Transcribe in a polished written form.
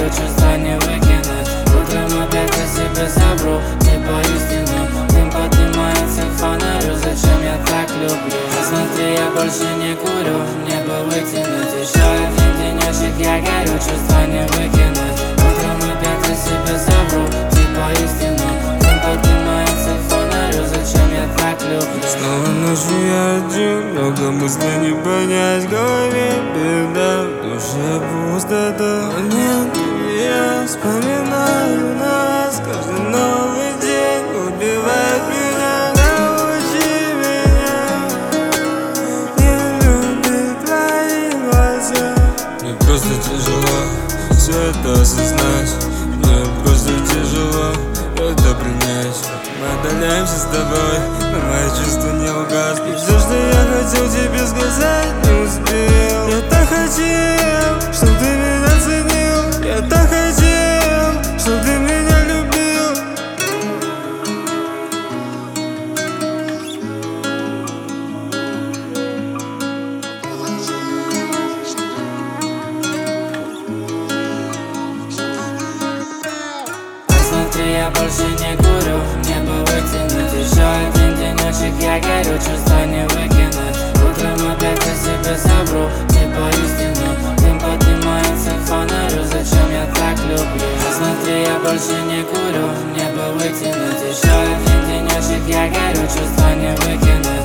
чувства не выкинуть. Утром опять я себя собру, типа истину. Дым поднимается к фонарю, зачем я так люблю? Посмотри, я больше не курю, небо вытянуть. Еще один денечек, я горю, чувства не выкинуть. Утром опять я себя собру, типа истину. Дым поднимается к фонарю, зачем я так люблю? Снова ночью я один, много мыслей не понять, в голове беда, в душе пустота. Нет, я вспоминаю нас, каждый новый день убивает меня. Научи меня не любить твои глаза. Мне просто тяжело все это осознать, мне просто тяжело это принять. Мы отдаляемся с тобой, но мои чувства не угаснут. Все, что я хотел тебе сказать, не успел. Я так хотел, чтоб ты меня ценил. Я так хотел, чтоб ты меня любил. Посмотри, я больше не курю, небо вытянуть. Еще один денечек, я горю, чувства не выкинуть. Утром опять я себя собру, типа истину. Дым поднимается к фонарю, зачем я так люблю? Посмотри, я больше не курю, небо вытянуть. Еще один денечек, я горю, чувства не выкинуть.